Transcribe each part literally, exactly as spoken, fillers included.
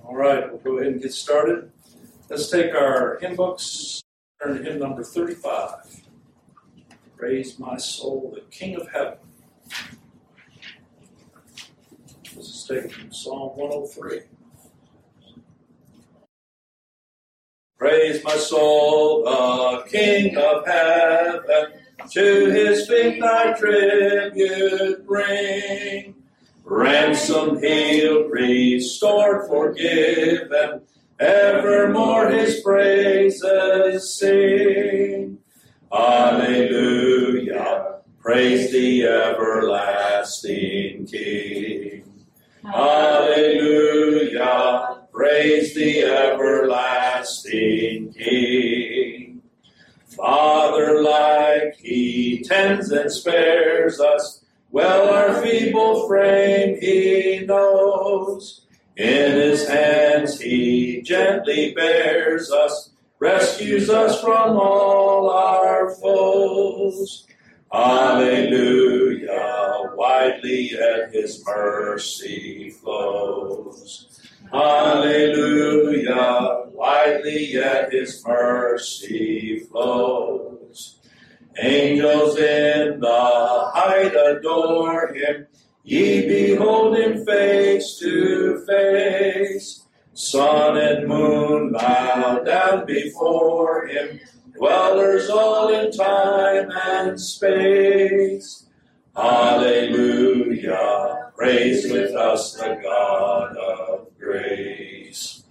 All right, we'll go ahead and get started. Let's take our hymn books, turn to hymn number thirty-five. Praise my soul, the King of heaven. This is taken from Psalm one oh three. Praise my soul, the King of heaven, to his feet thy tribute bring. Ransomed, healed, restored, forgiven, evermore his praises sing. Alleluia, praise the everlasting King. Alleluia, praise the everlasting King. Father-like, he tends and spares us, well our feeble frame he knows. In his hands he gently bears us, rescues us from all our foes. Alleluia, widely yet his mercy flows. Alleluia, widely yet his mercy flows. Angels in the height adore him, ye behold him face to face. Sun and moon bow down before him, dwellers all in time and space. Alleluia, praise with us the God of grace.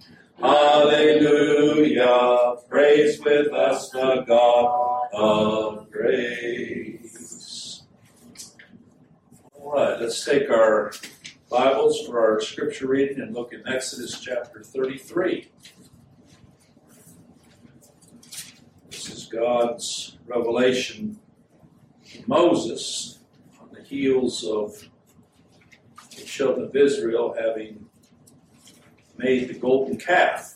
Alleluia, praise with us the God of grace. All right, let's take our Bibles for our scripture reading and look in Exodus chapter thirty-three. This is God's revelation to Moses on the heels of the children of Israel having made the golden calf.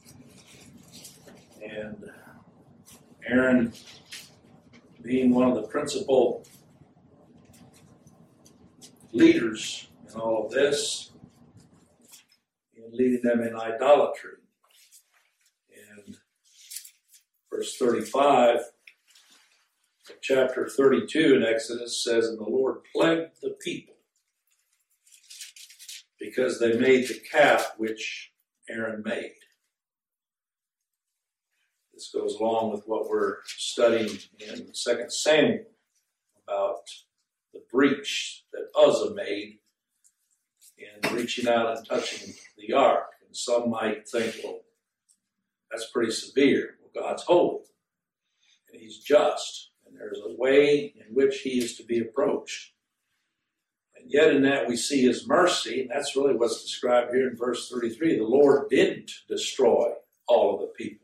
And Aaron, being one of the principal leaders in all of this, and leading them in idolatry. And verse thirty-five of chapter thirty-two in Exodus says, "And the Lord plagued the people because they made the calf which Aaron made." This goes along with what we're studying in Second Samuel about the breach that Uzzah made in reaching out and touching the ark. And some might think, well, that's pretty severe. Well, God's holy, and he's just, and there's a way in which he is to be approached. And yet in that we see his mercy, and that's really what's described here in verse thirty-three. The Lord didn't destroy all of the people.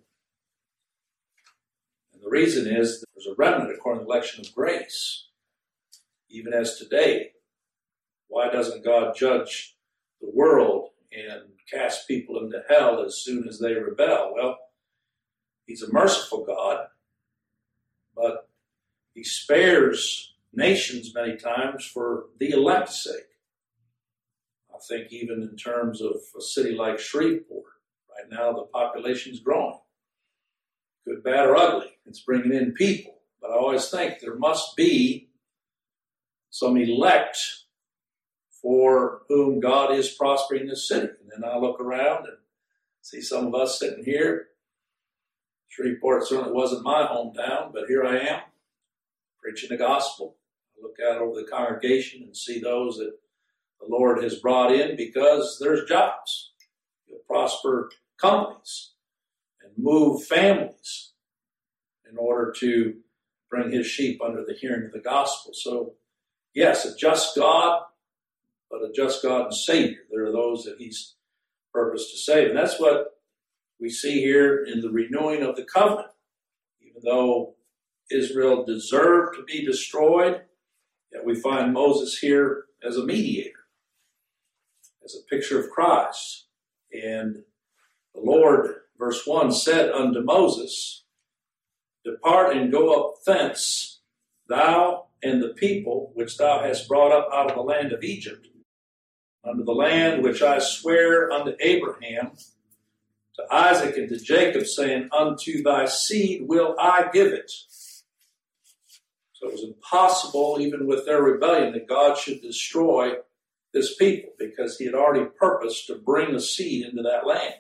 And the reason is that there's a remnant according to the election of grace. Even as today, why doesn't God judge the world and cast people into hell as soon as they rebel? Well, he's a merciful God, but he spares nations many times for the elect's sake. I think even in terms of a city like Shreveport, right now the population's growing. Good, bad, or ugly. It's bringing in people. But I always think there must be some elect for whom God is prospering this city. And then I look around and see some of us sitting here. Shreveport certainly wasn't my hometown, but here I am, preaching the gospel. I look out over the congregation and see those that the Lord has brought in because there's jobs. He'll prosper companies and move families in order to bring his sheep under the hearing of the gospel. So, yes, a just God, but a just God and Savior. There are those that he's purposed to save. And that's what we see here in the renewing of the covenant. Even though Israel deserved to be destroyed, yet we find Moses here as a mediator, as a picture of Christ. And the Lord, verse one, said unto Moses, "Depart and go up thence, thou and the people which thou hast brought up out of the land of Egypt, unto the land which I swear unto Abraham, to Isaac and to Jacob, saying, unto thy seed will I give it. So it was impossible, even with their rebellion, that God should destroy this people, because he had already purposed to bring a seed into that land.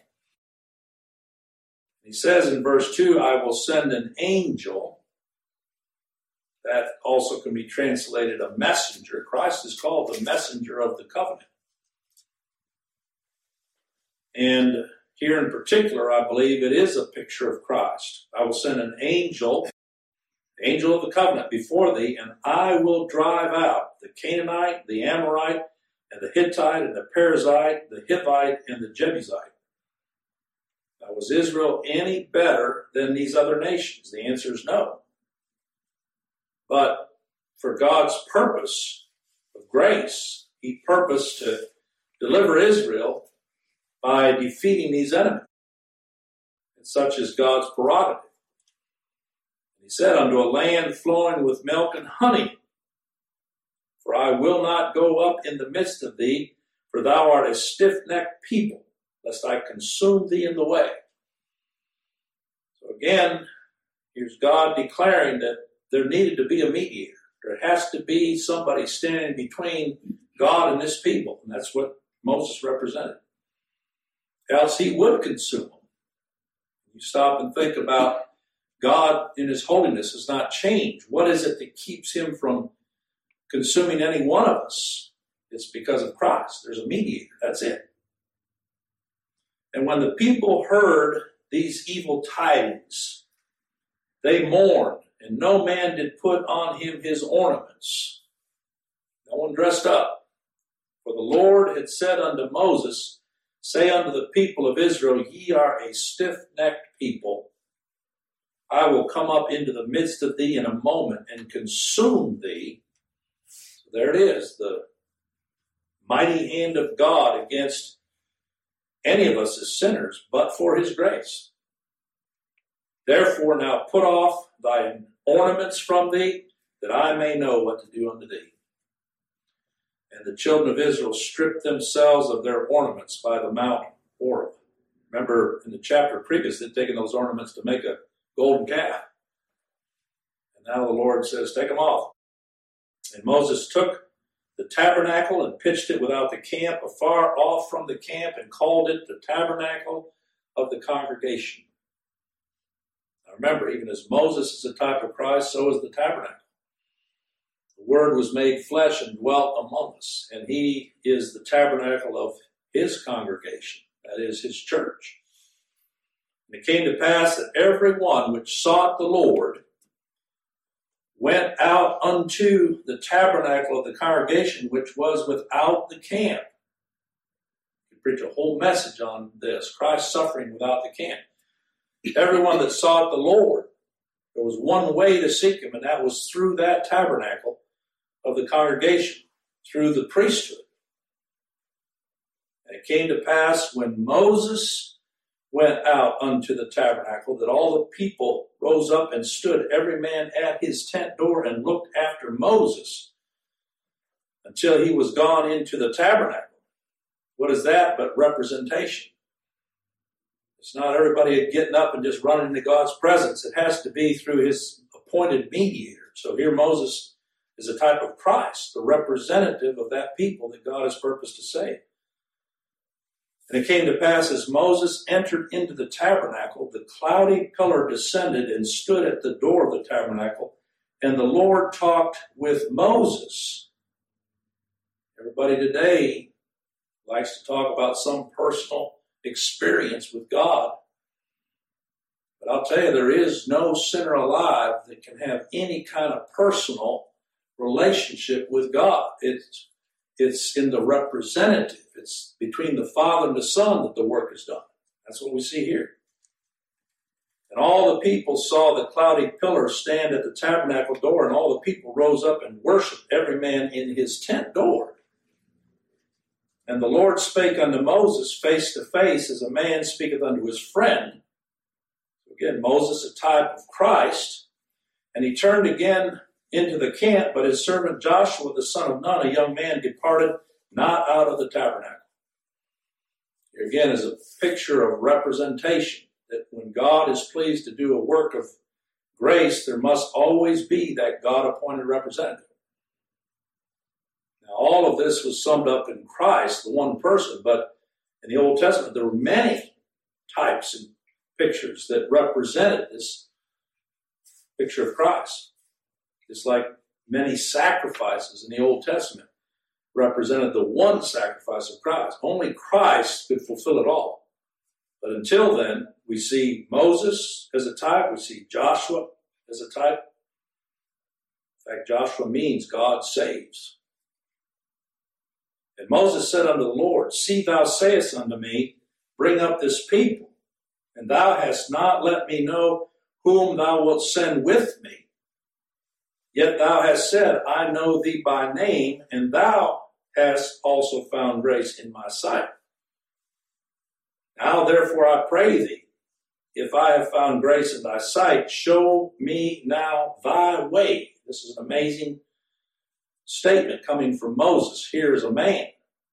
He says in verse two, I will send an angel. That also can be translated a messenger. Christ is called the messenger of the covenant. And here in particular, I believe it is a picture of Christ. I will send an angel, the angel of the covenant, before thee, and I will drive out the Canaanite, the Amorite, and the Hittite, and the Perizzite, the Hivite, and the Jebusite. Now, was Israel any better than these other nations? The answer is no. But for God's purpose of grace, he purposed to deliver Israel by defeating these enemies. And such is God's prerogative. He said, unto a land flowing with milk and honey, for I will not go up in the midst of thee, for thou art a stiff-necked people, lest I consume thee in the way. So again, here's God declaring that there needed to be a mediator. There has to be somebody standing between God and this people. And that's what Moses represented. Else he would consume them. You stop and think about God in his holiness has not changed. What is it that keeps him from consuming any one of us? It's because of Christ. There's a mediator. That's it. And when the people heard these evil tidings, they mourned, and no man did put on him his ornaments. No one dressed up. For the Lord had said unto Moses, say unto the people of Israel, ye are a stiff-necked people. I will come up into the midst of thee in a moment and consume thee. So there it is, the mighty hand of God against any of us as sinners, but for his grace. Therefore now put off thine ornaments from thee, that I may know what to do unto thee. And the children of Israel stripped themselves of their ornaments by the Mount Horeb. Remember in the chapter previous, they'd taken those ornaments to make a golden calf. And now the Lord says, take them off. And Moses took the tabernacle and pitched it without the camp, afar off from the camp, and called it the tabernacle of the congregation. Now remember, even as Moses is a type of Christ, so is the tabernacle. The Word was made flesh and dwelt among us, and he is the tabernacle of his congregation, that is, his church. And it came to pass that every one which sought the Lord went out unto the tabernacle of the congregation, which was without the camp. You preach a whole message on this, Christ suffering without the camp. Everyone that sought the Lord, there was one way to seek him, and that was through that tabernacle of the congregation, through the priesthood. And it came to pass when Moses went out unto the tabernacle, that all the people rose up and stood, every man at his tent door, and looked after Moses until he was gone into the tabernacle. What is that but representation? It's not everybody getting up and just running into God's presence. It has to be through his appointed mediator. So here Moses is a type of Christ, the representative of that people that God has purposed to save. And it came to pass, as Moses entered into the tabernacle, the cloudy pillar descended and stood at the door of the tabernacle, and the Lord talked with Moses. Everybody today likes to talk about some personal experience with God. But I'll tell you, there is no sinner alive that can have any kind of personal relationship with God. It's It's in the representative. It's between the Father and the Son that the work is done. That's what we see here. And all the people saw the cloudy pillar stand at the tabernacle door, and all the people rose up and worshiped, every man in his tent door. And the Lord spake unto Moses face to face, as a man speaketh unto his friend. Again, Moses, a type of Christ. And he turned again into the camp, but his servant Joshua, the son of Nun, a young man, departed not out of the tabernacle. Here again is a picture of representation, that when God is pleased to do a work of grace, there must always be that God-appointed representative. Now, all of this was summed up in Christ, the one person, but in the Old Testament, there were many types and pictures that represented this picture of Christ. Just like many sacrifices in the Old Testament represented the one sacrifice of Christ. Only Christ could fulfill it all. But until then, we see Moses as a type, we see Joshua as a type. In fact, Joshua means God saves. And Moses said unto the Lord, See, thou sayest unto me, Bring up this people, and thou hast not let me know whom thou wilt send with me. Yet thou hast said, I know thee by name, and thou hast also found grace in my sight. Now therefore I pray thee, if I have found grace in thy sight, show me now thy way. This is an amazing statement coming from Moses. Here is a man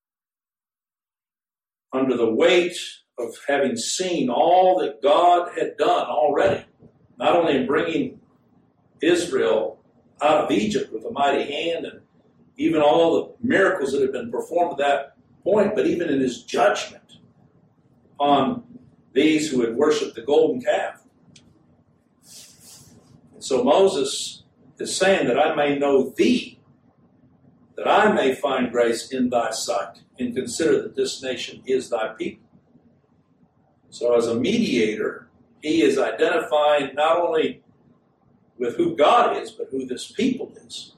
under the weight of having seen all that God had done already, not only in bringing Israel out of Egypt with a mighty hand and even all the miracles that had been performed at that point, but even in his judgment on these who had worshipped the golden calf. And so Moses is saying that I may know thee, that I may find grace in thy sight, and consider that this nation is thy people. So as a mediator, he is identifying not only with who God is, but who this people is.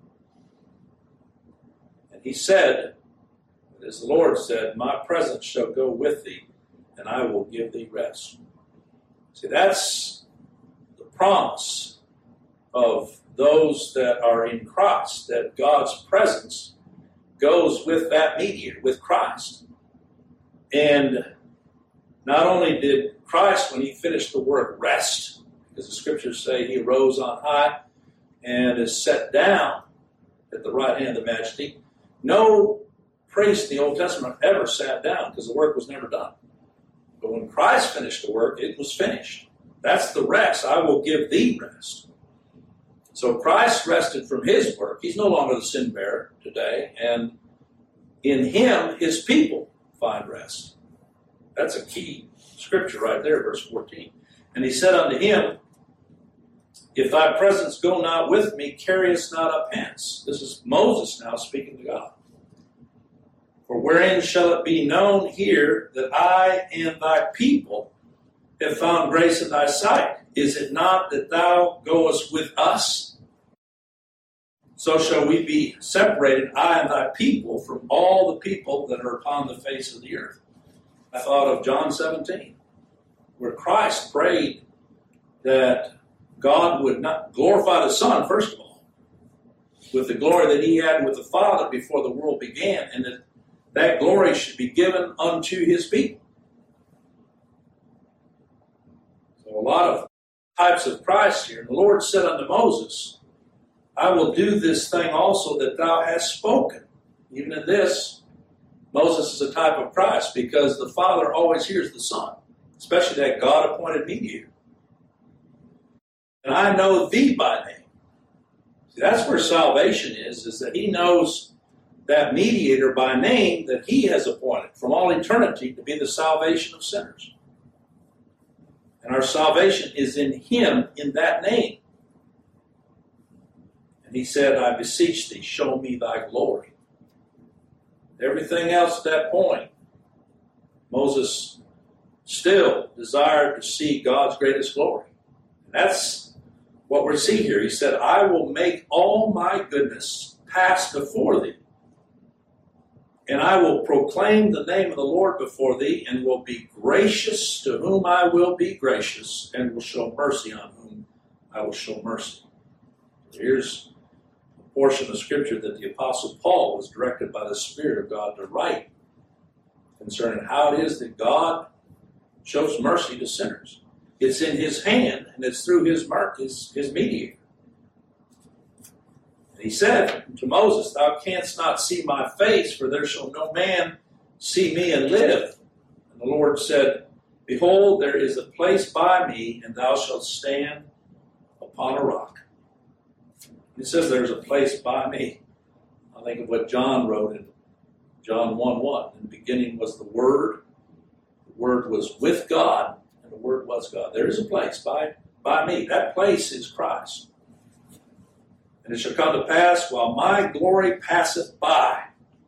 And he said, as the Lord said, My presence shall go with thee, and I will give thee rest. See, that's the promise of those that are in Christ, that God's presence goes with that mediator, with Christ. And not only did Christ, when he finished the work, rest, because the scriptures say he arose on high and is set down at the right hand of the Majesty. No priest in the Old Testament ever sat down because the work was never done. But when Christ finished the work, it was finished. That's the rest. I will give thee rest. So Christ rested from his work. He's no longer the sin bearer today. And in him, his people find rest. That's a key scripture right there, verse fourteen. And he said unto him, If thy presence go not with me, carry us not up hence. This is Moses now speaking to God. For wherein shall it be known here that I and thy people have found grace in thy sight? Is it not that thou goest with us? So shall we be separated, I and thy people, from all the people that are upon the face of the earth. I thought of John seventeen, where Christ prayed that God would not glorify the Son, first of all, with the glory that he had with the Father before the world began, and that that glory should be given unto his people. So a lot of types of Christ here. The Lord said unto Moses, I will do this thing also that thou hast spoken. Even in this, Moses is a type of Christ because the Father always hears the Son, especially that God-appointed mediator. And I know thee by name. See, that's where salvation is, is that he knows that mediator by name that he has appointed from all eternity to be the salvation of sinners. And our salvation is in him, in that name. And he said, I beseech thee, show me thy glory. Everything else at that point, Moses still desired to see God's greatest glory. And that's what we see here. He said, I will make all my goodness pass before thee. And I will proclaim the name of the Lord before thee, and will be gracious to whom I will be gracious, and will show mercy on whom I will show mercy. Here's a portion of Scripture that the Apostle Paul was directed by the Spirit of God to write concerning how it is that God shows mercy to sinners. It's in his hand, and it's through his, his, his mediator. He said to Moses, thou canst not see my face, for there shall no man see me and live. And the Lord said, behold, there is a place by me, and thou shalt stand upon a rock. It says there's a place by me. I think of what John wrote in John one one. In the beginning was the Word. The Word was with God, and the Word was God. There is a place by, by me. That place is Christ. And it shall come to pass, while my glory passeth by.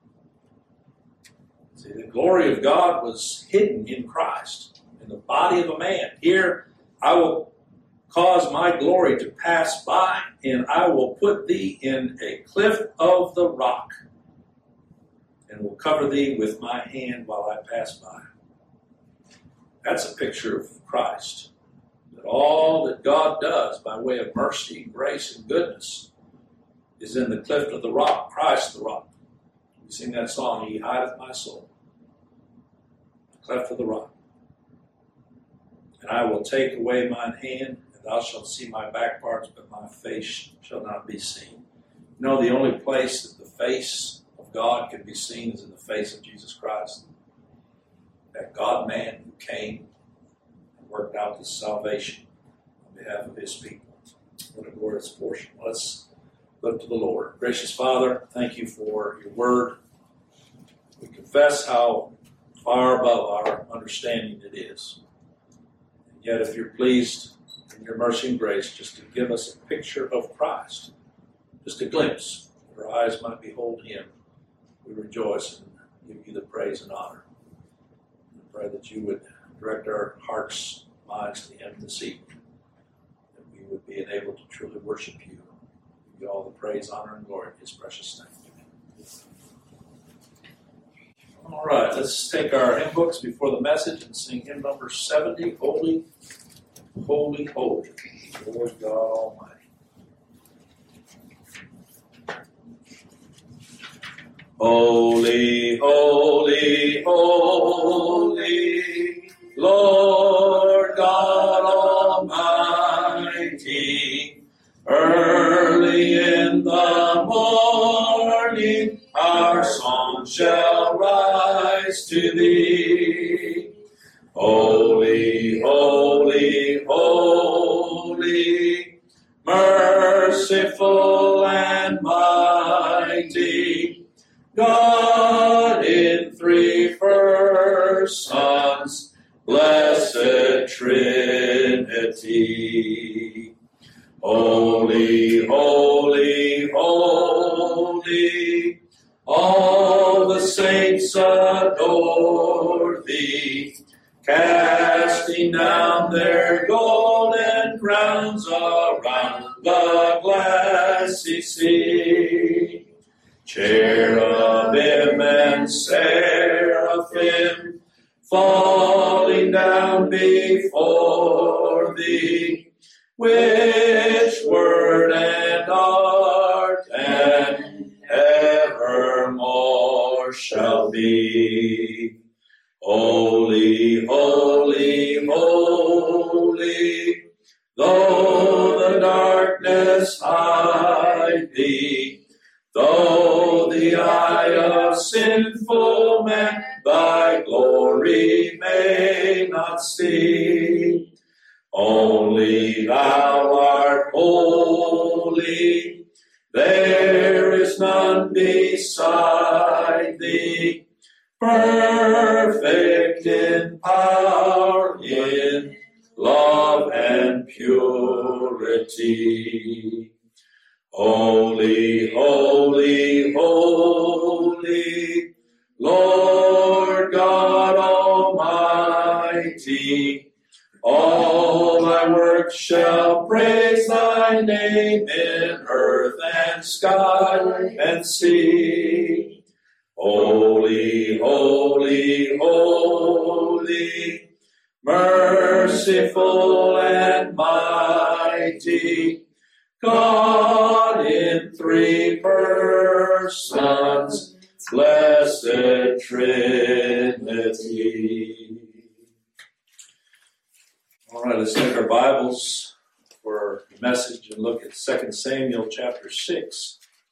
See, the glory of God was hidden in Christ, in the body of a man. Here, I will cause my glory to pass by, and I will put thee in a cliff of the rock, and will cover thee with my hand while I pass by. That's a picture of Christ. That all that God does by way of mercy, grace, and goodness is in the cleft of the rock, Christ the rock. We sing that song, He hideth my soul. The cleft of the rock. And I will take away mine hand, and thou shalt see my back parts, but my face shall not be seen. You know, the only place that the face of God can be seen is in the face of Jesus Christ. That God-man who came and worked out this salvation on behalf of His people. What a glorious portion. Let's look to the Lord. Gracious Father, thank you for your word. We confess how far above our understanding it is. And yet, if you're pleased in your mercy and grace, just to give us a picture of Christ, just a glimpse, that our eyes might behold Him, we rejoice and give you the praise and honor. We pray that you would direct our hearts, minds to Him this evening, that we would be enabled to truly worship you. Give you all the praise, honor, and glory in His precious name. All right, let's take our hymn books before the message and sing hymn number seventy, Holy, Holy, Holy, Lord God Almighty. Holy, holy, holy, Lord God Almighty, early in the morning our song shall rise to Thee. Holy, holy, holy, merciful and mighty, God in three persons, blessed Trinity. Holy, holy, holy, all the saints adore Thee, casting down their golden crowns around the glassy sea. Cherubim and seraphim falling down before Thee, which word and art and evermore shall be. Holy, holy, holy, though the darkness hide Thee, though the eye of sinful man Thy glory may not see, only Thou art holy, there is none beside Thee, perfect in power, in love and purity. Holy, holy, holy, Lord God Almighty, all Thy works shall praise Thy name in earth and sky and sea. Holy, holy, holy, merciful and mighty, God in three persons, blessed Trinity. All right, let's take our Bibles for the message and look at Second Samuel chapter six.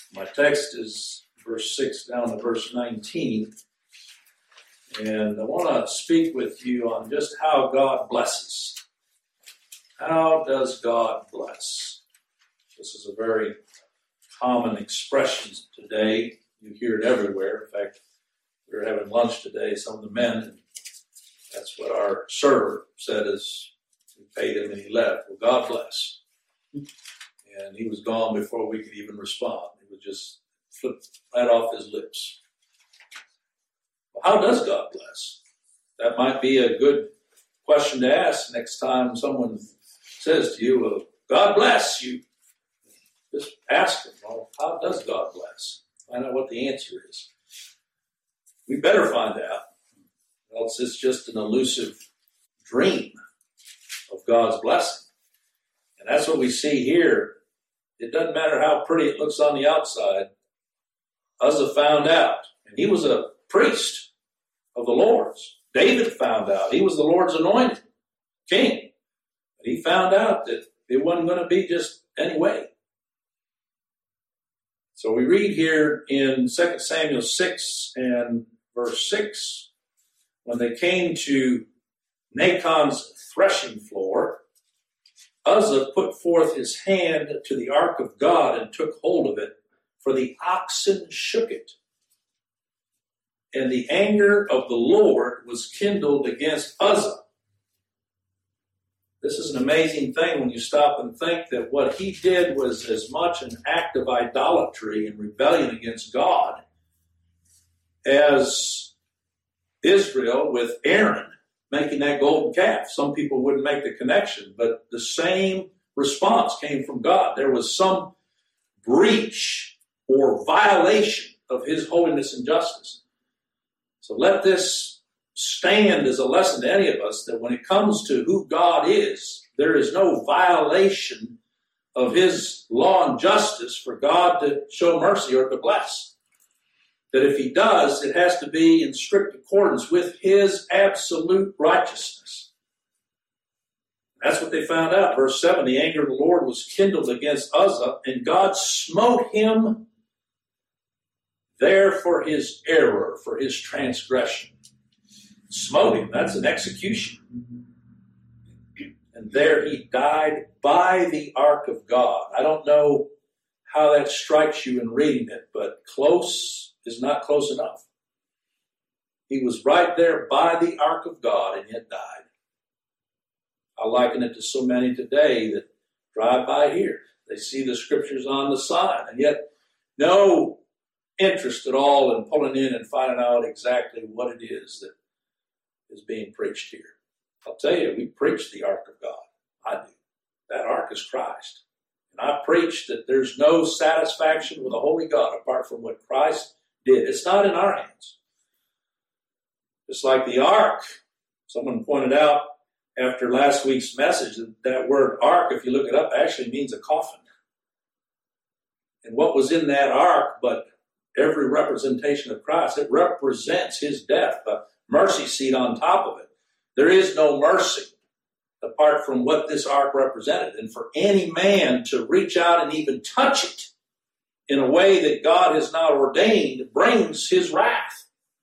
My text is verse six down to verse nineteen. And I want to speak with you on just how God blesses. How does God bless? This is a very common expression today. You hear it everywhere. In fact, we were having lunch today, some of the men, and that's what our server said as we paid him and he left. Well, God bless. And he was gone before we could even respond. It would just flip right off his lips. Well, how does God bless? That might be a good question to ask next time someone says to you, well, God bless you. Just ask them, well, how does God bless? Find out what the answer is. We better find out, else it's just an elusive dream of God's blessing. And that's what we see here. It doesn't matter how pretty it looks on the outside. Uzzah found out, and he was a priest of the Lord's. David found out. He was the Lord's anointed king. But he found out that it wasn't going to be just any way. So we read here in Second Samuel six and verse six, when they came to Nachon's threshing floor, Uzzah put forth his hand to the ark of God and took hold of it, for the oxen shook it. And the anger of the Lord was kindled against Uzzah. This is an amazing thing when you stop and think that what he did was as much an act of idolatry and rebellion against God as Israel with Aaron making that golden calf. Some people wouldn't make the connection, but the same response came from God. There was some breach or violation of his holiness and justice. So let this stand as a lesson to any of us that when it comes to who God is, there is no violation of his law and justice for God to show mercy or to bless. That if he does, it has to be in strict accordance with his absolute righteousness. That's what they found out. Verse seven, the anger of the Lord was kindled against Uzzah, and God smote him there for his error, for his transgression. Smote him, that's an execution. And there he died by the ark of God. I don't know how that strikes you in reading it, but close is not close enough. He was right there by the ark of God and yet died. I liken it to so many today that drive by here. They see the scriptures on the sign and yet no interest at all in pulling in and finding out exactly what it is that is being preached here. I'll tell you, we preach the ark of God. I do. That ark is Christ. And I preach that there's no satisfaction with a holy God apart from what Christ did. It's not in our hands. Just like the ark, someone pointed out after last week's message that that word ark, if you look it up, actually means a coffin. And what was in that ark but every representation of Christ? It represents his death, a mercy seat on top of it. There is no mercy apart from what this ark represented. And for any man to reach out and even touch it in a way that God has not ordained brings his wrath.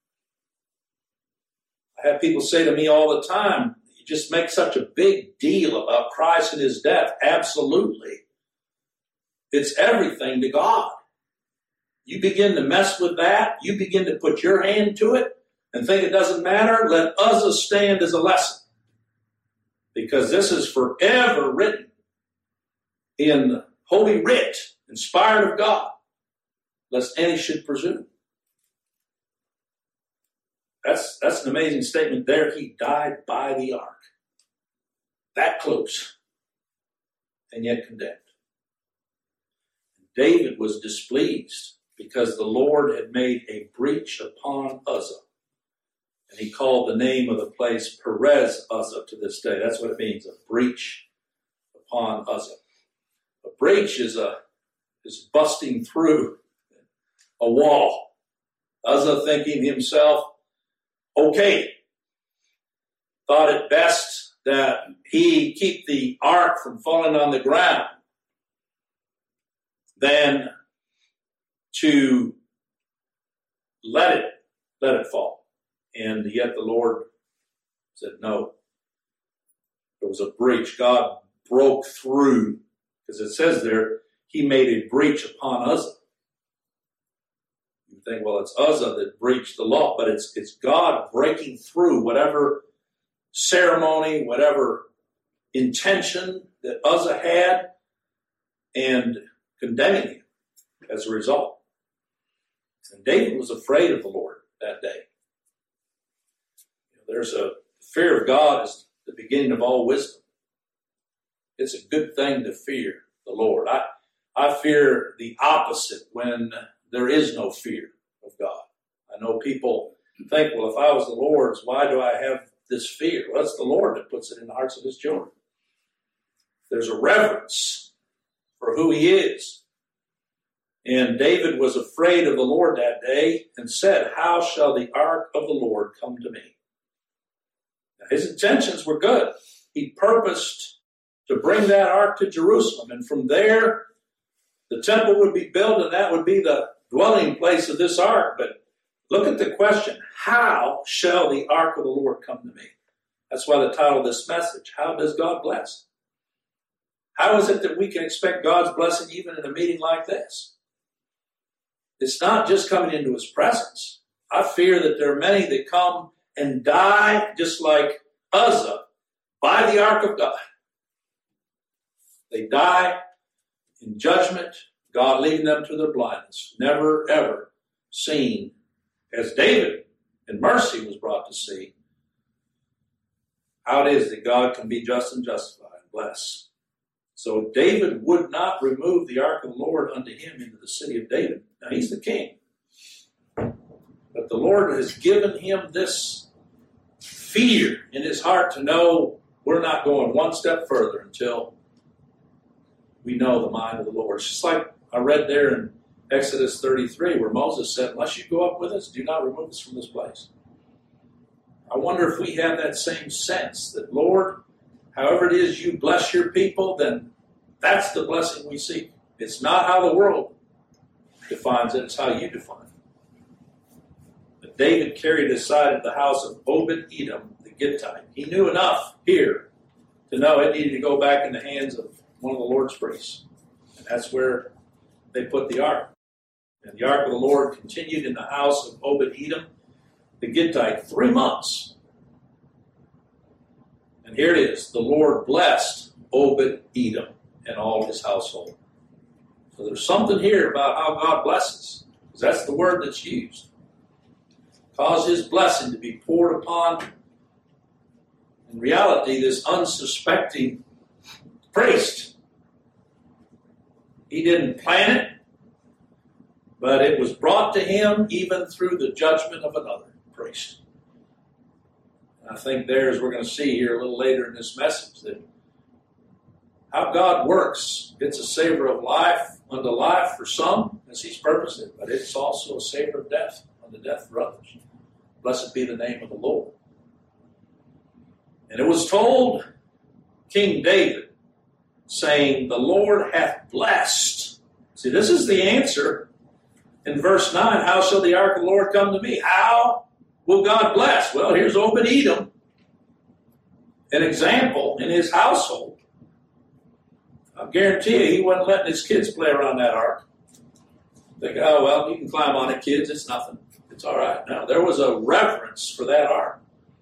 I have people say to me all the time, you just make such a big deal about Christ and his death. Absolutely. It's everything to God. You begin to mess with that, you begin to put your hand to it and think it doesn't matter, let Uzzah stand as a lesson. Because this is forever written in Holy Writ, inspired of God, lest any should presume. That's, that's an amazing statement there. He died by the ark. That close. And yet condemned. David was displeased because the Lord had made a breach upon Uzzah. And he called the name of the place Perez Uzzah to this day. That's what it means, a breach upon Uzzah. A breach is a is busting through a wall. Uzzah, thinking himself, okay, thought it best that he keep the ark from falling on the ground than to let it, let it fall. And yet the Lord said, no. There was a breach. God broke through, because it says there, he made a breach upon Uzzah. You think, well, it's Uzzah that breached the law, but it's it's God breaking through whatever ceremony, whatever intention that Uzzah had, and condemning him as a result. And David was afraid of the Lord that day. You know, there's a fear of God is the beginning of all wisdom. It's a good thing to fear the Lord. I, I fear the opposite when there is no fear of God. I know people think, well, if I was the Lord's, why do I have this fear? Well, it's the Lord that puts it in the hearts of his children. There's a reverence for who he is. And David was afraid of the Lord that day and said, how shall the ark of the Lord come to me? Now, his intentions were good. He purposed to bring that ark to Jerusalem. And from there, the temple would be built, and that would be the dwelling place of this ark. But look at the question, how shall the ark of the Lord come to me? That's why the title of this message, how does God bless? How is it that we can expect God's blessing even in a meeting like this? It's not just coming into his presence. I fear that there are many that come and die just like Uzzah by the ark of God. They die in judgment, God leading them to their blindness. Never, ever seen, as David in mercy was brought to see, how it is that God can be just and justified and bless. So David would not remove the ark of the Lord unto him into the city of David. Now he's the king. But the Lord has given him this fear in his heart to know we're not going one step further until we know the mind of the Lord. It's just like I read there in Exodus thirty-three where Moses said, unless you go up with us, do not remove us from this place. I wonder if we have that same sense that, Lord, however it is you bless your people, then that's the blessing we seek. It's not how the world defines it, it's how you define it. But David carried his side of the house of Obed-Edom, the Gittite. He knew enough here to know it needed to go back in the hands of one of the Lord's priests. And that's where they put the ark. And the ark of the Lord continued in the house of Obed-Edom, the Gittite, three months. And here it is. The Lord blessed Obed-Edom and all his household. So there's something here about how God blesses, because that's the word that's used. Cause his blessing to be poured upon, in reality, this unsuspecting priest. He didn't plan it, but it was brought to him even through the judgment of another priest. I think there, as we're going to see here a little later in this message, that how God works, it's a savor of life unto life for some, as he's purposed it, but it's also a savor of death unto death for others. Blessed be the name of the Lord. And it was told King David, saying, the Lord hath blessed. See, this is the answer in verse nine. How shall the ark of the Lord come to me? How will God bless? Well, here's Obed-Edom, an example in his household. I guarantee you he wasn't letting his kids play around that ark. Think, oh, well, you can climb on it, kids. It's nothing. It's all right. No, there was a reverence for that ark.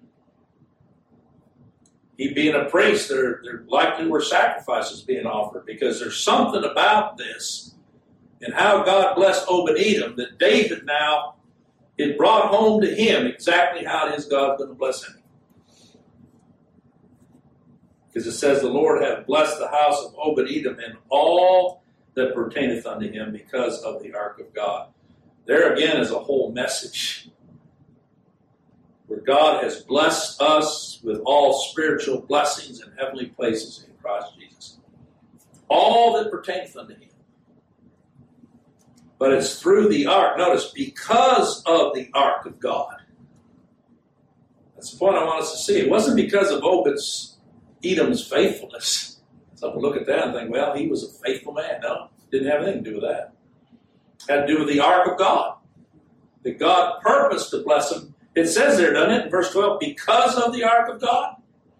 He being a priest, there, there likely were sacrifices being offered, because there's something about this and how God blessed Obed-Edom that David now, it brought home to him exactly how it is God going to bless him. Because it says, the Lord hath blessed the house of Obed-Edom and all that pertaineth unto him because of the ark of God. There again is a whole message where God has blessed us with all spiritual blessings in heavenly places in Christ Jesus. All that pertaineth unto him. But it's through the ark. Notice, because of the ark of God. That's the point I want us to see. It wasn't because of Obed's, Edom's faithfulness. Some will look at that and think, well, he was a faithful man. No, didn't have anything to do with that. Had to do with the ark of God. That God purposed to bless them. It says there, doesn't it, in verse twelve, because of the ark of God?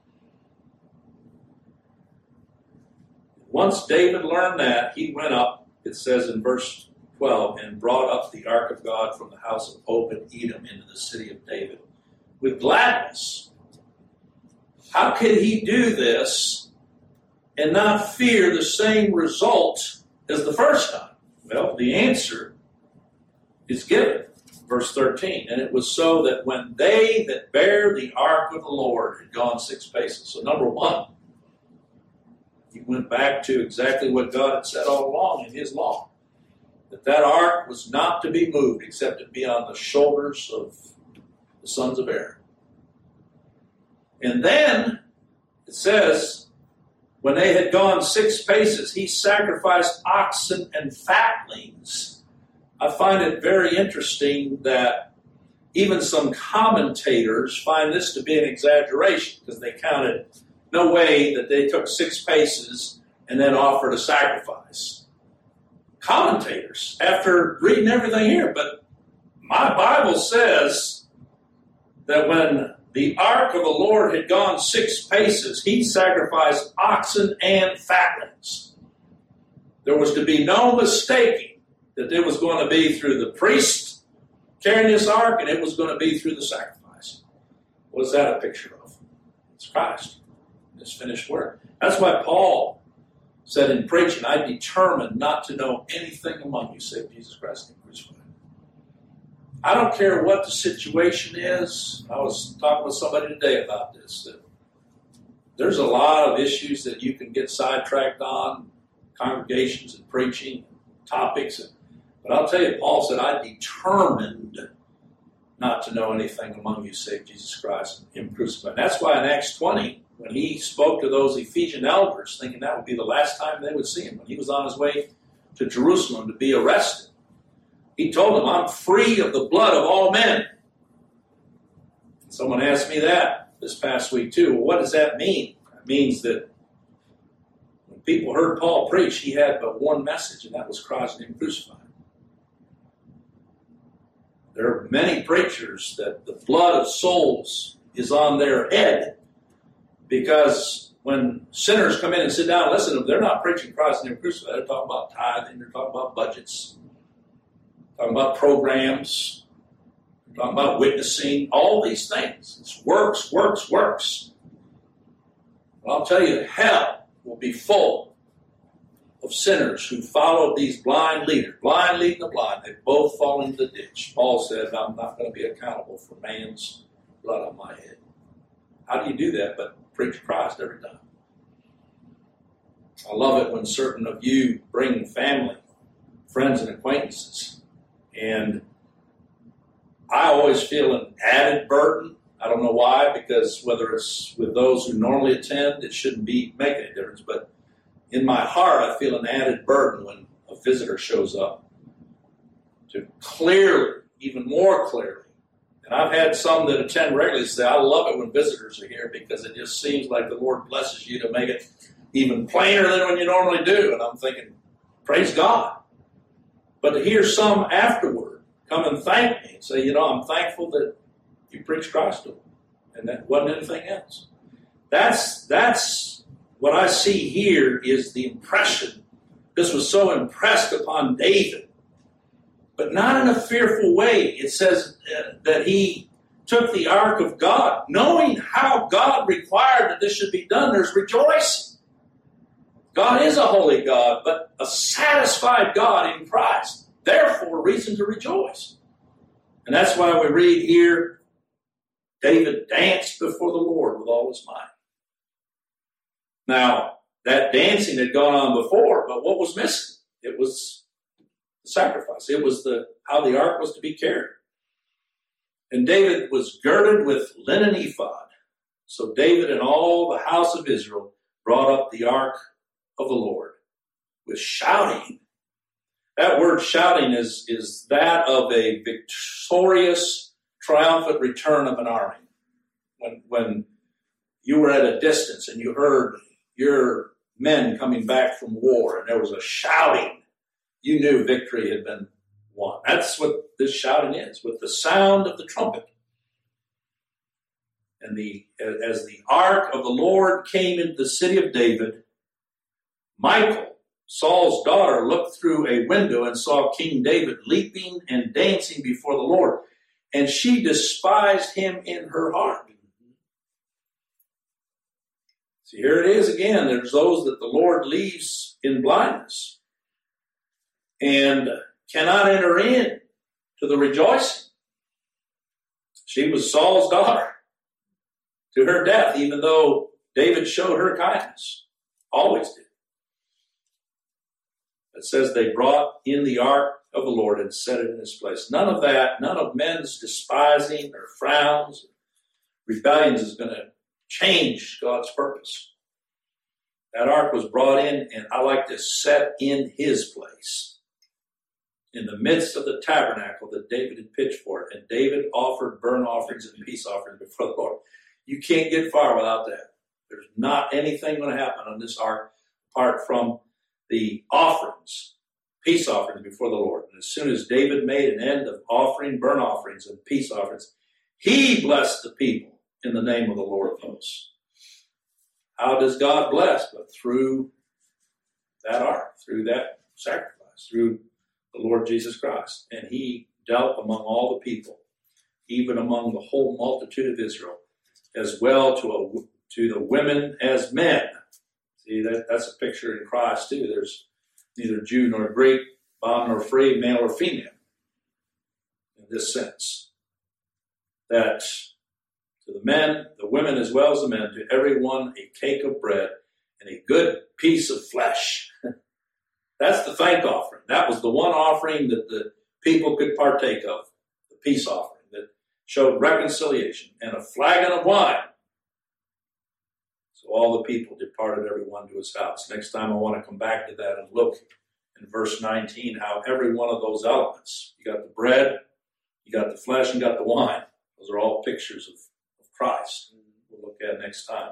Once David learned that, he went up, it says in verse twelve, and brought up the ark of God from the house of Obed-Edom into the city of David with gladness. How could he do this and not fear the same result as the first time? Well, the answer is given. Verse thirteen, and it was so that when they that bear the ark of the Lord had gone six paces. So number one, he went back to exactly what God had said all along in his law. That that ark was not to be moved except to be on the shoulders of the sons of Aaron. And then it says, when they had gone six paces, he sacrificed oxen and fatlings. I find it very interesting that even some commentators find this to be an exaggeration because they counted no way that they took six paces and then offered a sacrifice. Commentators, after reading everything here, but my Bible says that when the ark of the Lord had gone six paces, he sacrificed oxen and fatlings. There was to be no mistaking that it was going to be through the priest carrying this ark, and it was going to be through the sacrifice. What is that a picture of? It's Christ. His finished work. That's why Paul said in preaching, I determined not to know anything among you save Jesus Christ and crucified. I don't care what the situation is. I was talking with somebody today about this. That there's a lot of issues that you can get sidetracked on, congregations and preaching, topics. And, but I'll tell you, Paul said, I determined not to know anything among you save Jesus Christ and him crucified. And that's why in Acts twenty, when he spoke to those Ephesian elders, thinking that would be the last time they would see him, when he was on his way to Jerusalem to be arrested, he told them, I'm free of the blood of all men. Someone asked me that this past week too. Well, what does that mean? It means that when people heard Paul preach, he had but one message, and that was Christ and him crucified. There are many preachers that the blood of souls is on their head, because when sinners come in and sit down and listen to them, they're not preaching Christ and him crucified. They're talking about tithing, they're talking about budgets, talking about programs, talking about witnessing, all these things. It's works, works, works. Well, I'll tell you, hell will be full of sinners who followed these blind leaders, blind leading the blind. They both fall into the ditch. Paul said, I'm not going to be accountable for man's blood on my head. How do you do that but preach Christ every time? I love it when certain of you bring family, friends, and acquaintances. And I always feel an added burden. I don't know why, because whether it's with those who normally attend, it shouldn't be make any difference. But in my heart, I feel an added burden when a visitor shows up to clearly, even more clearly. And I've had some that attend regularly say, I love it when visitors are here because it just seems like the Lord blesses you to make it even plainer than when you normally do. And I'm thinking, praise God. But to hear some afterward come and thank me and say, you know, I'm thankful that you preached Christ to them, and that wasn't anything else. That's, that's what I see here is the impression. This was so impressed upon David, but not in a fearful way. It says uh, that he took the ark of God, knowing how God required that this should be done. There's rejoicing. God is a holy God, but a satisfied God in Christ. Therefore, reason to rejoice. And that's why we read here, David danced before the Lord with all his might. Now, that dancing had gone on before, but what was missing? It was the sacrifice. It was the how the ark was to be carried. And David was girded with linen ephod. So David and all the house of Israel brought up the ark of the Lord with shouting. That word shouting is, is that of a victorious, triumphant return of an army. When, when you were at a distance and you heard your men coming back from war and there was a shouting, you knew victory had been one. That's what this shouting is, with the sound of the trumpet. And the as the ark of the Lord came into the city of David, Michal, Saul's daughter, looked through a window and saw King David leaping and dancing before the Lord. And she despised him in her heart. See, here it is again. There's those that the Lord leaves in blindness and cannot enter in to the rejoicing. She was Saul's daughter to her death, even though David showed her kindness. Always did. It says they brought in the ark of the Lord and set it in its place. None of that, none of men's despising or frowns, rebellions is going to change God's purpose. That ark was brought in, and I like to set in his place, in the midst of the tabernacle that David had pitched for it. And David offered burnt offerings and peace offerings before the Lord. You can't get far without that. There's not anything going to happen on this ark apart from the offerings, peace offerings before the Lord. And as soon as David made an end of offering burnt offerings and peace offerings, he blessed the people in the name of the Lord of hosts. How does God bless? But through that ark, through that sacrifice, through the Lord Jesus Christ. And he dealt among all the people, even among the whole multitude of Israel, as well to a, to the women as men. See, that, that's a picture in Christ too. There's neither Jew nor Greek, bond nor free, male or female, in this sense. That to the men, the women as well as the men, to everyone a cake of bread and a good piece of flesh. That's the thank offering. That was the one offering that the people could partake of, the peace offering that showed reconciliation, and a flagon of wine. So all the people departed, every one to his house. Next time I want to come back to that and look in verse nineteen how every one of those elements, you got the bread, you got the flesh, and you got the wine. Those are all pictures of, of Christ. We'll look at next time.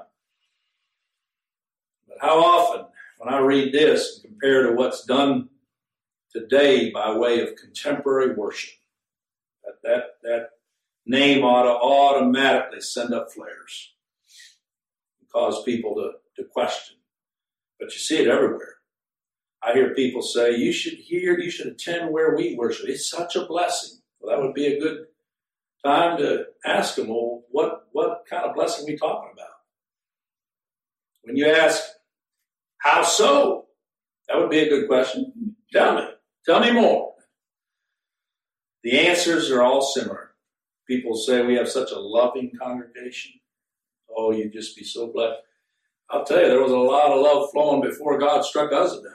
But how often, when I read this and compare to what's done today by way of contemporary worship, that that, that name ought to automatically send up flares and cause people to, to question. But you see it everywhere. I hear people say, you should hear, you should attend where we worship. It's such a blessing. Well, that would be a good time to ask them, well, what, what kind of blessing are we talking about? When you ask, how so? That would be a good question. Tell me. Tell me more. The answers are all similar. People say we have such a loving congregation. Oh, you'd just be so blessed. I'll tell you, there was a lot of love flowing before God struck us down.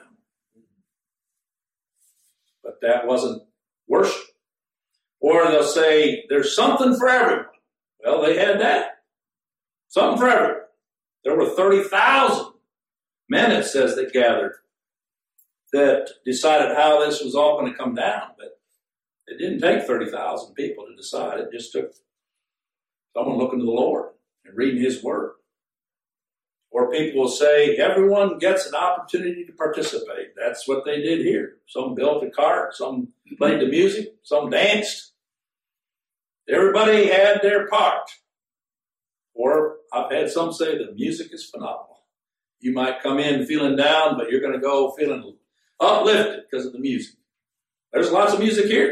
But that wasn't worship. Or they'll say, there's something for everyone. Well, they had that. Something for everyone. There were thirty thousand men, it says, that gathered, that decided how this was all going to come down. But it didn't take thirty thousand people to decide. It just took someone looking to the Lord and reading his word. Or people will say, everyone gets an opportunity to participate. That's what they did here. Some built a cart, some played the music, some danced. Everybody had their part. Or I've had some say the music is phenomenal. You might come in feeling down, but you're going to go feeling uplifted because of the music. There's lots of music here.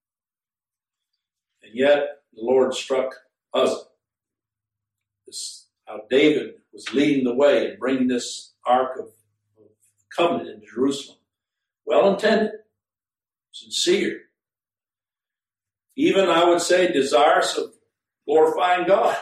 And yet, the Lord struck Uzzah. This, how David was leading the way and bringing this Ark of, of Covenant into Jerusalem. Well-intended, sincere. Even, I would say, desirous of glorifying God.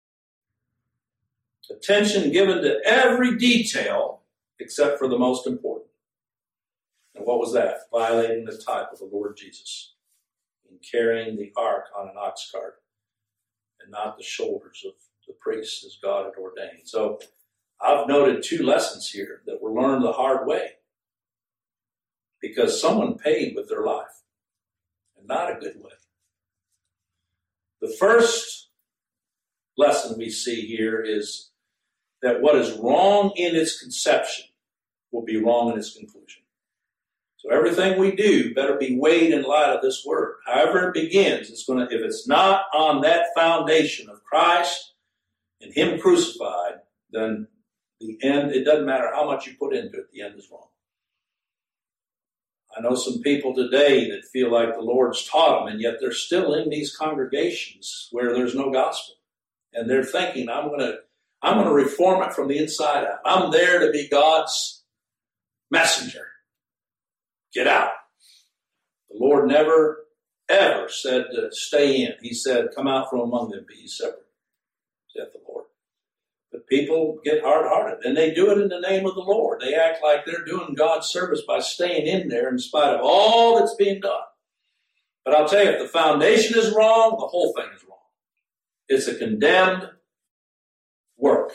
Attention given to every detail except for the most important. And what was that? Violating the type of the Lord Jesus in carrying the ark on an ox cart and not the shoulders of the priests as God had ordained. So I've noted two lessons here that were learned the hard way because someone paid with their life and not a good way. The first lesson we see here is that what is wrong in its conception will be wrong in its conclusion. So everything we do better be weighed in light of this word. However it begins, it's going to, if it's not on that foundation of Christ and Him crucified, then the end, it doesn't matter how much you put into it, the end is wrong. I know some people today that feel like the Lord's taught them, and yet they're still in these congregations where there's no gospel. And they're thinking, I'm going to, I'm going to reform it from the inside out. I'm there to be God's messenger. Get out. The Lord never, ever said to stay in. He said, come out from among them, be ye separate, saith the Lord. But people get hard-hearted, and they do it in the name of the Lord. They act like they're doing God's service by staying in there in spite of all that's being done. But I'll tell you, if the foundation is wrong, the whole thing is wrong. It's a condemned work.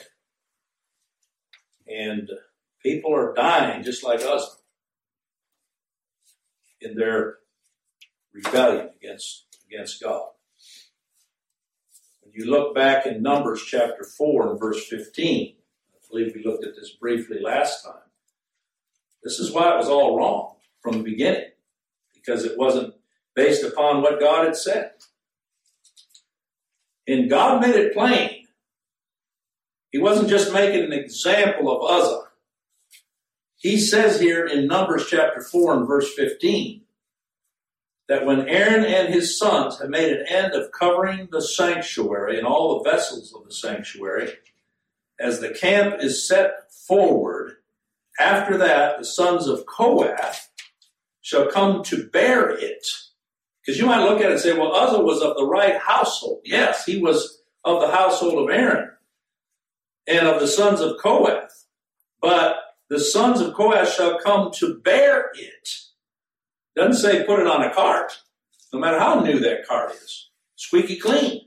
And people are dying just like us in their rebellion against, against God. When you look back in Numbers chapter four and verse fifteen, I believe we looked at this briefly last time, this is why it was all wrong from the beginning, because it wasn't based upon what God had said. And God made it plain. He wasn't just making an example of Uzzah. He says here in Numbers chapter four and verse fifteen that when Aaron and his sons had made an end of covering the sanctuary and all the vessels of the sanctuary, as the camp is set forward, after that the sons of Kohath shall come to bear it. Because you might look at it and say, well, Uzzah was of the right household. Yes, he was of the household of Aaron and of the sons of Kohath. But the sons of Kohath shall come to bear it. Doesn't say put it on a cart, no matter how new that cart is. Squeaky clean.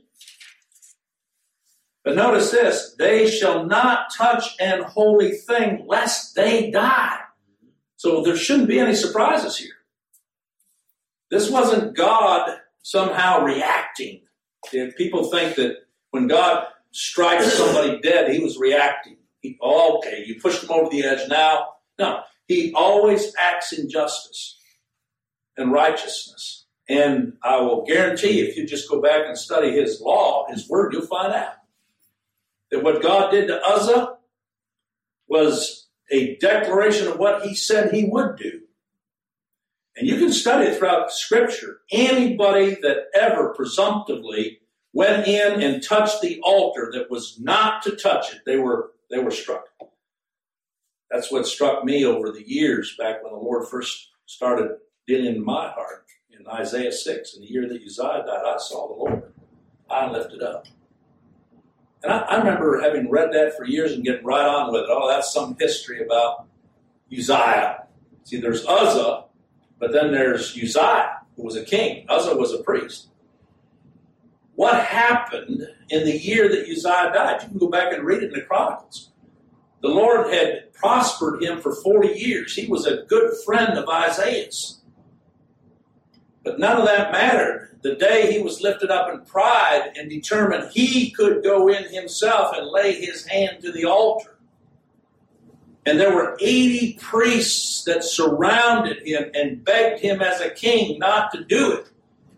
But notice this, they shall not touch an holy thing lest they die. So there shouldn't be any surprises here. This wasn't God somehow reacting. If people think that when God strikes somebody dead, He was reacting. He, oh, okay, you pushed him over the edge now. No, He always acts in justice and righteousness. And I will guarantee if you just go back and study His law, His word, you'll find out that what God did to Uzzah was a declaration of what He said He would do. And you can study it throughout Scripture. Anybody that ever presumptively went in and touched the altar that was not to touch it, they were they were struck. That's what struck me over the years back when the Lord first started dealing in my heart. In Isaiah six, in the year that Uzziah died, I saw the Lord. I lifted up. And I, I remember having read that for years and getting right on with it. Oh, that's some history about Uzziah. See, there's Uzzah, but then there's Uzziah, who was a king. Uzzah was a priest. What happened in the year that Uzziah died? You can go back and read it in the Chronicles. The Lord had prospered him for forty years. He was a good friend of Isaiah's. But none of that mattered. The day he was lifted up in pride and determined he could go in himself and lay his hand to the altar. And there were eighty priests that surrounded him and begged him as a king not to do it.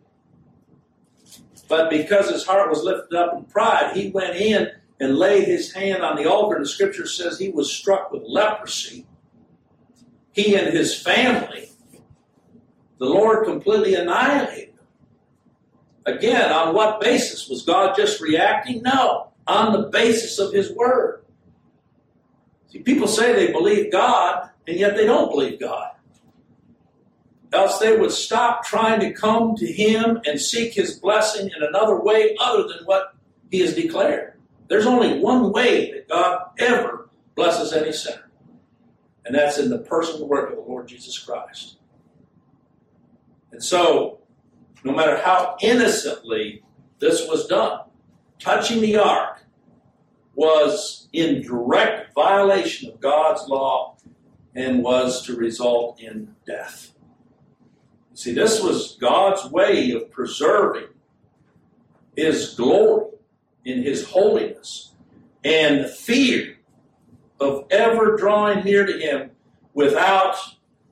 But because his heart was lifted up in pride, he went in and laid his hand on the altar. And the Scripture says he was struck with leprosy. He and his family. The Lord completely annihilated him. Again, on what basis? Was God just reacting? No. On the basis of His Word. See, people say they believe God, and yet they don't believe God. Else they would stop trying to come to Him and seek His blessing in another way other than what He has declared. There's only one way that God ever blesses any sinner. And that's in the personal work of the Lord Jesus Christ. And so, no matter how innocently this was done, touching the ark was in direct violation of God's law and was to result in death. See, this was God's way of preserving His glory in His holiness and fear of ever drawing near to Him without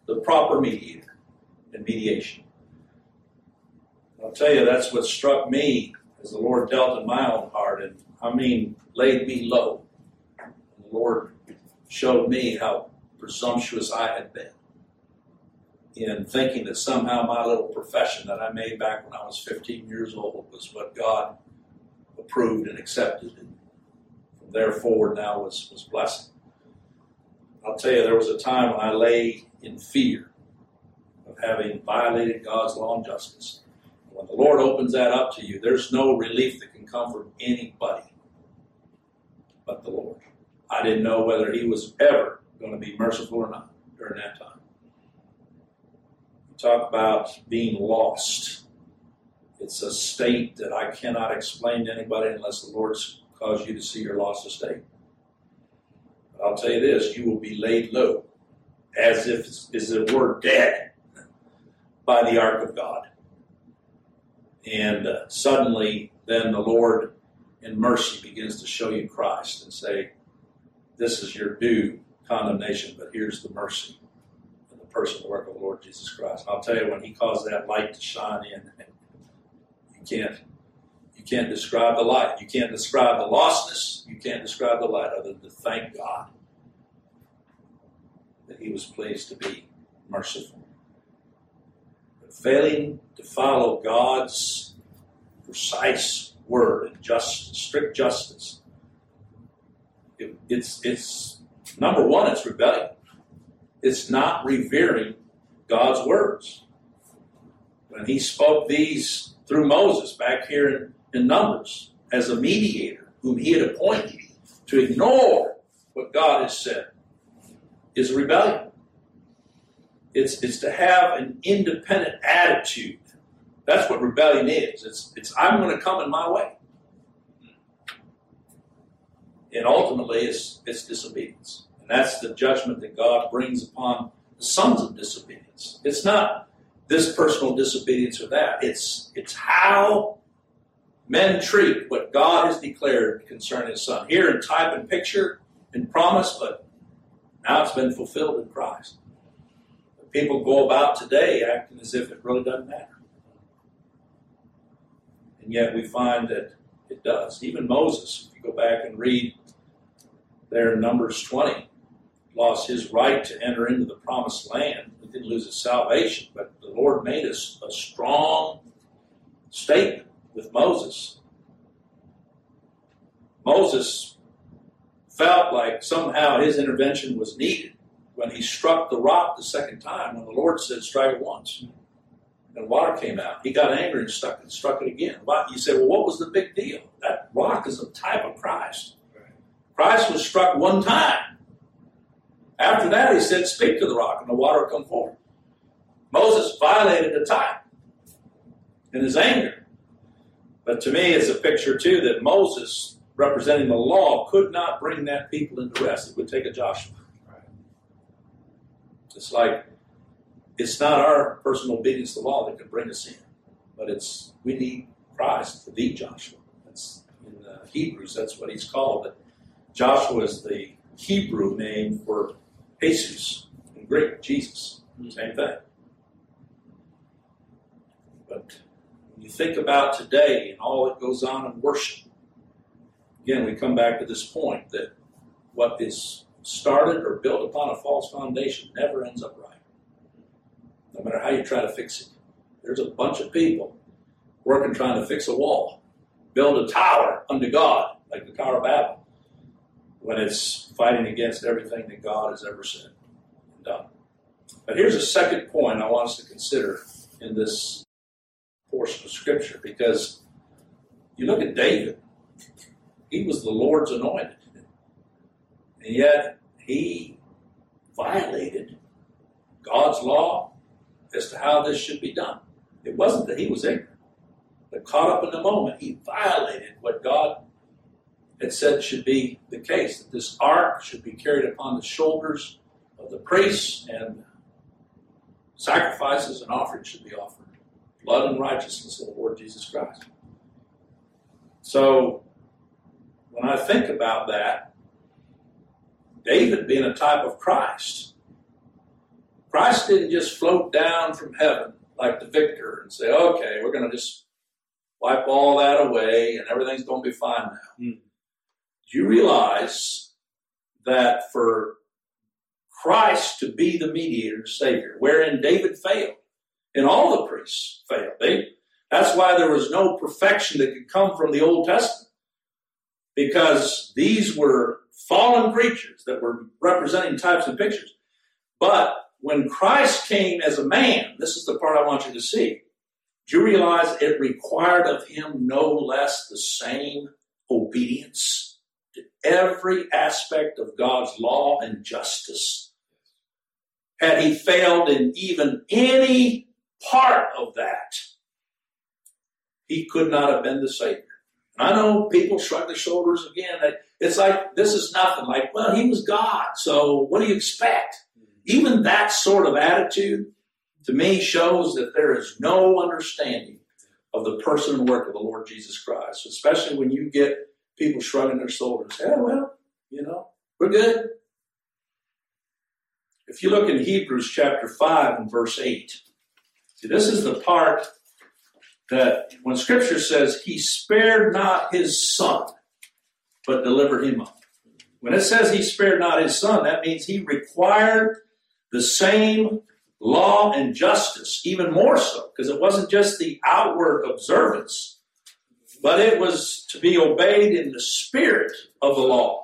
the proper mediator and mediation. I'll tell you, that's what struck me as the Lord dealt in my own heart, and I mean, laid me low. And the Lord showed me how presumptuous I had been in thinking that somehow my little profession that I made back when I was fifteen years old was what God approved and accepted, and from there forward now was, was blessing. I'll tell you, there was a time when I lay in fear of having violated God's law and justice. When the Lord opens that up to you, there's no relief that can come from anybody but the Lord. I didn't know whether He was ever going to be merciful or not during that time. You talk about being lost. It's a state that I cannot explain to anybody unless the Lord's caused you to see your lost estate. But I'll tell you this, you will be laid low, as if as it were dead, by the ark of God. And uh, suddenly, then the Lord in mercy begins to show you Christ and say, this is your due condemnation, but here's the mercy in the person and work of the Lord Jesus Christ. I'll tell you, when He caused that light to shine in, you can't, you can't describe the light. You can't describe the lostness. You can't describe the light other than to thank God that He was pleased to be merciful. Failing to follow God's precise word and just, strict justice, it, it's, it's, number one, it's rebellion. It's not revering God's words. When He spoke these through Moses back here in, in Numbers as a mediator whom He had appointed to ignore what God has said is rebellion. It's, it's to have an independent attitude. That's what rebellion is. It's, it's I'm going to come in my way. And ultimately, it's, it's disobedience. And that's the judgment that God brings upon the sons of disobedience. It's not this personal disobedience or that. It's, it's how men treat what God has declared concerning His Son. Here in type and picture and promise, but now it's been fulfilled in Christ. People go about today acting as if it really doesn't matter. And yet we find that it does. Even Moses, if you go back and read there in Numbers twenty, lost his right to enter into the promised land. He didn't lose his salvation, but the Lord made us a strong statement with Moses. Moses felt like somehow his intervention was needed when he struck the rock the second time, when the Lord said, strike it once. And water came out. He got angry and struck it, struck it again. You say, well, what was the big deal? That rock is a type of Christ. Christ was struck one time. After that, He said, speak to the rock, and the water will come forth. Moses violated the type in his anger. But to me, it's a picture, too, that Moses, representing the law, could not bring that people into rest. It would take a Joshua. It's like, it's not our personal obedience to the law that can bring us in, but it's, we need Christ to be Joshua. That's, in uh, Hebrews, that's what he's called. But Joshua is the Hebrew name for Jesus, in Greek, Jesus. Same thing. But when you think about today and all that goes on in worship, again, we come back to this point that what is started or built upon a false foundation never ends up right. No matter how you try to fix it. There's a bunch of people working trying to fix a wall, build a tower unto God, like the Tower of Babel, when it's fighting against everything that God has ever said and done. But here's a second point I want us to consider in this portion of Scripture, because you look at David, he was the Lord's anointed. And yet, he violated God's law as to how this should be done. It wasn't that he was ignorant, but caught up in the moment, he violated what God had said should be the case, that this ark should be carried upon the shoulders of the priests, and sacrifices and offerings should be offered. Blood and righteousness of the Lord Jesus Christ. So, when I think about that, David being a type of Christ, Christ didn't just float down from heaven like the victor and say, okay, we're going to just wipe all that away and everything's going to be fine now. Mm. Do you realize that for Christ to be the mediator, Savior, wherein David failed, and all the priests failed. They, that's why there was no perfection that could come from the Old Testament, because these were fallen creatures that were representing types and pictures. But when Christ came as a man, this is the part I want you to see. Do you realize it required of him no less the same obedience to every aspect of God's law and justice? Had he failed in even any part of that, he could not have been the Savior. And I know people shrug their shoulders again. It's like, this is nothing. Like, well, he was God, so what do you expect? Even that sort of attitude, to me, shows that there is no understanding of the person and work of the Lord Jesus Christ, especially when you get people shrugging their shoulders. Yeah, well, you know, we're good. If you look in Hebrews chapter five and verse eight, see, this is the part that when Scripture says, he spared not his son, but delivered him up. When it says he spared not his son, that means he required the same law and justice, even more so, because it wasn't just the outward observance, but it was to be obeyed in the spirit of the law.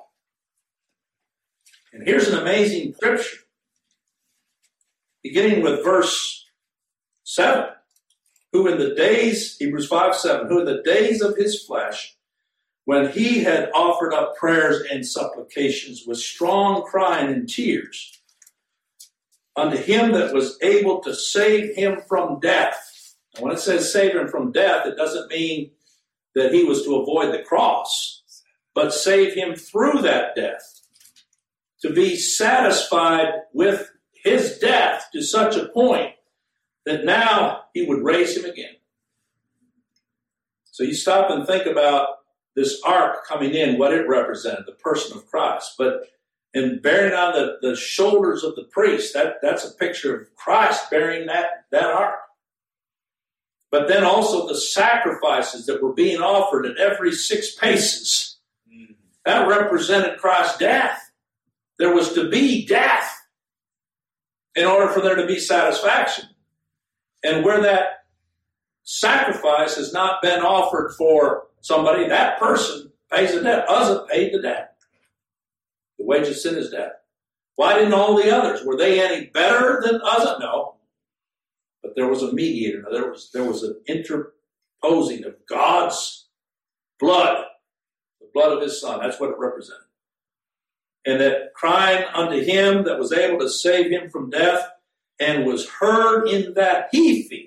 And here's an amazing scripture, beginning with verse seven. Who in the days, Hebrews five seven, who in the days of his flesh, when he had offered up prayers and supplications with strong crying and tears, unto him that was able to save him from death. And when it says save him from death, it doesn't mean that he was to avoid the cross, but save him through that death, to be satisfied with his death to such a point that now he would raise him again. So you stop and think about this ark coming in, what it represented, the person of Christ. But in bearing on the, the shoulders of the priest, that, that's a picture of Christ bearing that, that ark. But then also the sacrifices that were being offered at every six paces, that represented Christ's death. There was to be death in order for there to be satisfaction. And where that sacrifice has not been offered for somebody, that person pays the debt. Uzzah paid the debt. The wage of sin is death. Why didn't all the others? Were they any better than Uzzah? No. But there was a mediator. There was, there was an interposing of God's blood, the blood of his son. That's what it represented. And that crying unto him that was able to save him from death, and was heard in that he feared.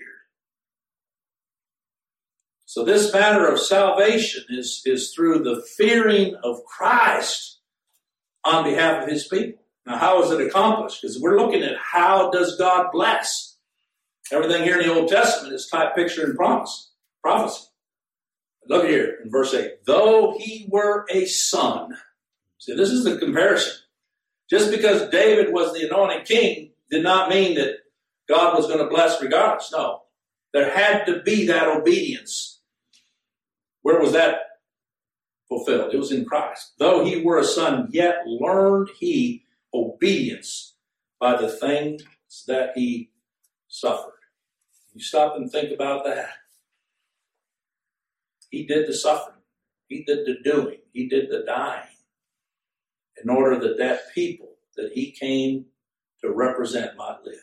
So this matter of salvation is, is through the fearing of Christ on behalf of his people. Now, how is it accomplished? Because we're looking at how does God bless. Everything here in the Old Testament is type, picture, and promise, prophecy. Look here in verse eight. Though he were a son. See, this is the comparison. Just because David was the anointed king did not mean that God was going to bless regardless. No. There had to be that obedience. Where was that fulfilled? It was in Christ. Though he were a son, yet learned he obedience by the things that he suffered. You stop and think about that. He did the suffering. He did the doing. He did the dying. In order that that people that he came to represent might live.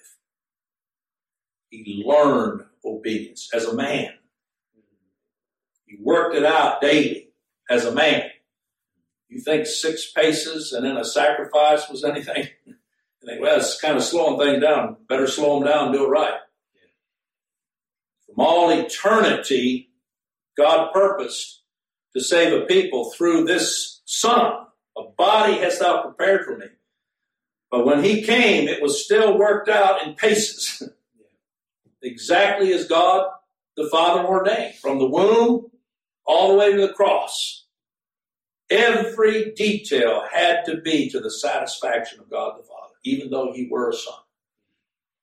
He learned obedience as a man. He worked it out daily as a man. You think six paces and then a sacrifice was anything? You think, well, it's kind of slowing things down. Better slow them down and do it right. From all eternity, God purposed to save a people through this son. A body hast thou prepared for me. But when he came, it was still worked out in paces. Exactly as God the Father ordained. From the womb all the way to the cross. Every detail had to be to the satisfaction of God the Father, even though he were a son.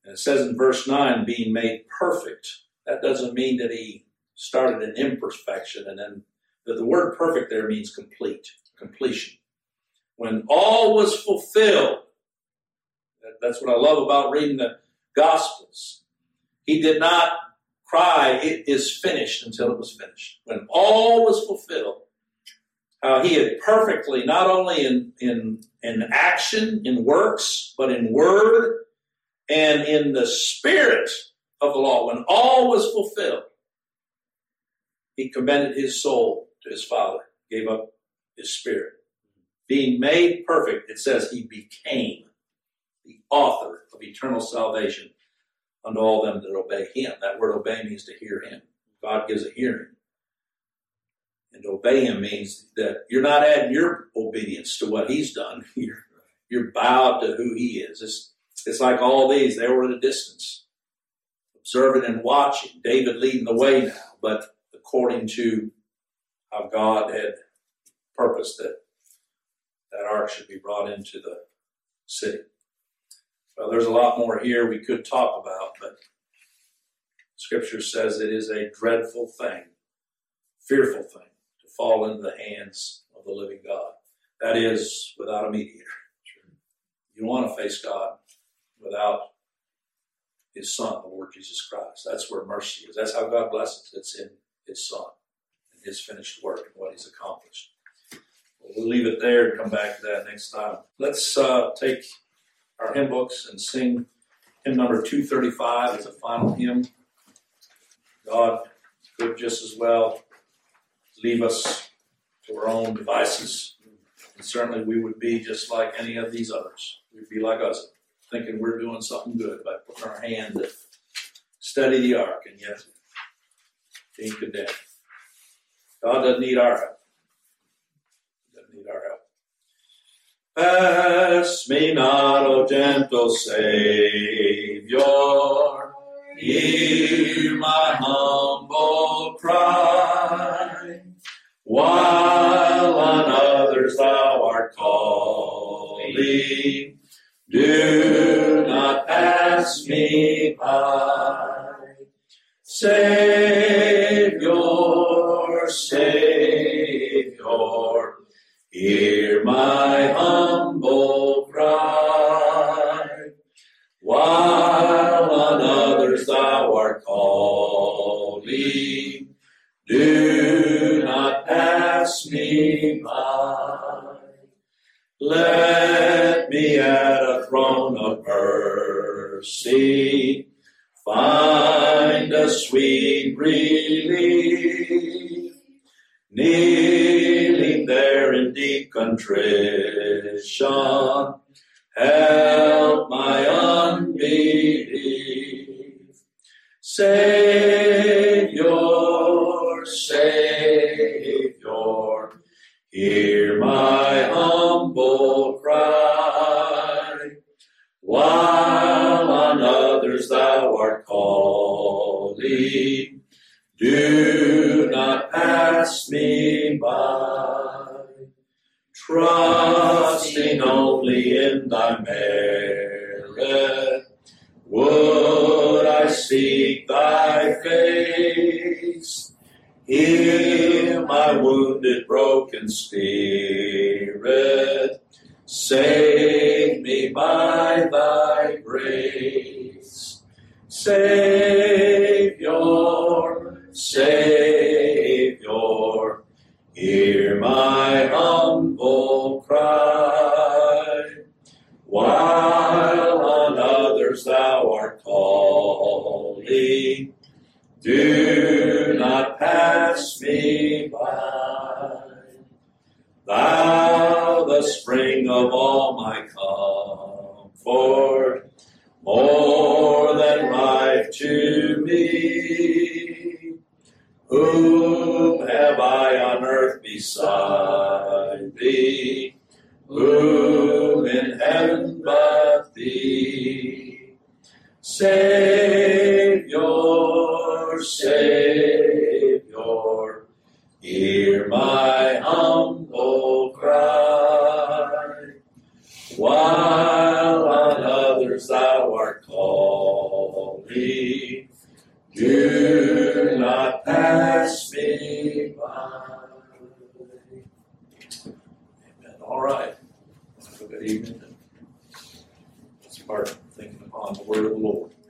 And it says in verse nine, being made perfect. That doesn't mean that he started an imperfection. And then the, the word perfect there means complete, completion. When all was fulfilled, that, that's what I love about reading the Gospels. He did not cry, it is finished, until it was finished. When all was fulfilled, how he had perfectly, not only in, in, in action, in works, but in word and in the spirit of the law. When all was fulfilled, he commended his soul to his Father, gave up his spirit. Being made perfect, it says he became the author of eternal salvation unto all them that obey him. That word obey means to hear him. God gives a hearing. And to obey him means that you're not adding your obedience to what he's done. You're, you're bowed to who he is. It's, it's like all these. They were at a distance, observing and watching. David leading the way now, but according to how God had purposed that that ark should be brought into the city. Well, there's a lot more here we could talk about, but Scripture says it is a dreadful thing, fearful thing, to fall into the hands of the living God. That is, without a mediator. You don't want to face God without his Son, the Lord Jesus Christ. That's where mercy is. That's how God blesses. It's in his Son and his finished work and what he's accomplished. We'll leave it there and come back to that next time. Let's uh, take our hymn books and sing hymn number two thirty-five as a final hymn. God could just as well leave us to our own devices. And certainly we would be just like any of these others. We'd be like us, thinking we're doing something good by putting our hand to steady the ark and yet being condemned. God doesn't need our help. Need our help. Pass me not, O gentle Savior, hear my humble cry, while on others thou art calling, do not pass me by. Savior, Savior, hear my humble cry, while on others thou art calling, do not pass me by. Let me at a throne of mercy find a sweet relief, kneeling there in deep contrition, help my unbelief. Savior, Savior, hear my humble cry, while on others thou art calling, do not pass me by. Trusting only in thy merit, would I seek thy face. Heal my wounded, broken spirit. Save me by thy grace. Savior, Savior, hear my humble cry, while on others thou art calling, do not pass me by. Thou, the spring of all my comfort, more than life to me. Whom have I on earth beside thee? Whom in heaven but thee? Savior, Savior, hear my humble cry, while on others thou art called. me. Do not pass me by. Amen. All right. Have a good evening. Let's start thinking upon the word of the Lord.